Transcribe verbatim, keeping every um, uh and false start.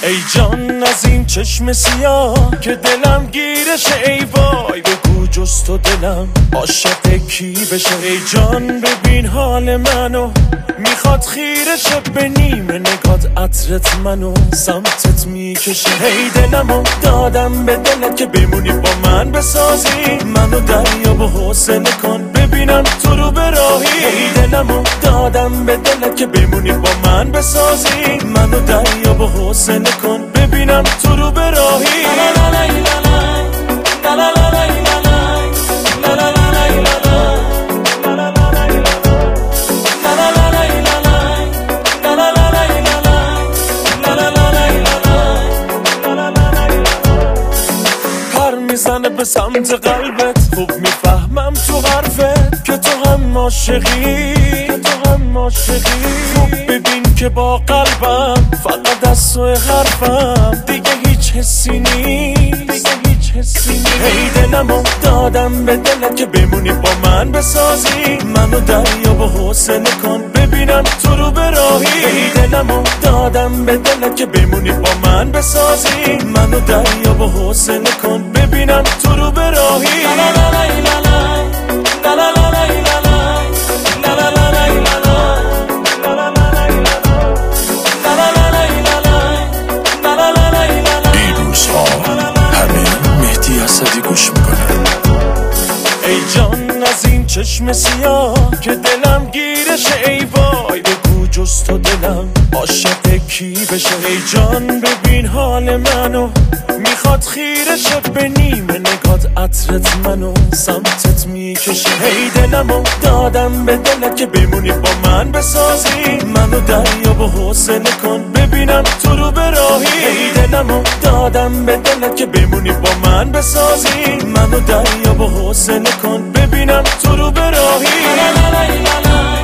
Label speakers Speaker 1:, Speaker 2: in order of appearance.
Speaker 1: ای جان از این چشم سیاه که دلم گیرشه، ای وای بگو جز تو دلم عاشق کی بشه. ای جان ببین حال منو، میخواد خیرشه به نیمه نگات عطرت منو سمتت میکشه. ای دلمو دادم به دلت که بمونی با من بسازی، منو دریا به حوصله کن ببینم تو رو به راهی. ای دلمو دادم به دلت که بمونی با من بسازی، منو دریا به حوصله کن ببینم تو رو به راهی. میزنه به سمت قلبت، خوب میفهمم تو حرفت که تو هم عاشقی، تو هم عاشقی. خوب ببین که با قلبم فقط از تو حرفم، دیگه هیچ حسی نیست، دیگه هیچ حسی نیست. ای دلمو دادم به دلت که بمونی با من بسازی، منو دریا به حوصله کن ببینم تو رو به راهی. ای دلمو دادم به دلت که بمونی با من بسازی، منو دریا به حوصله کن ببینم تو رو به راهی.
Speaker 2: این روزها همه مهدی اسدی گوش میکنن.
Speaker 1: ای جان از این چشم سیاه که دلم گیرشه، ای وای بگو جز تو دلم عاشق کی بشه. ای جان ببین حال منو، میخواد خیرشه به نیمه نگات عطرت منو سمتت میکشه. ای دلمو دادم به دلت که بمونی با من بسازی، منو دریا به حوصله کن ببینم تو رو به راهی. ای دلمو دادم به دلت که بمونی با من بسازی، منو دریا به حوصله کن ببینم تو رو به راهی.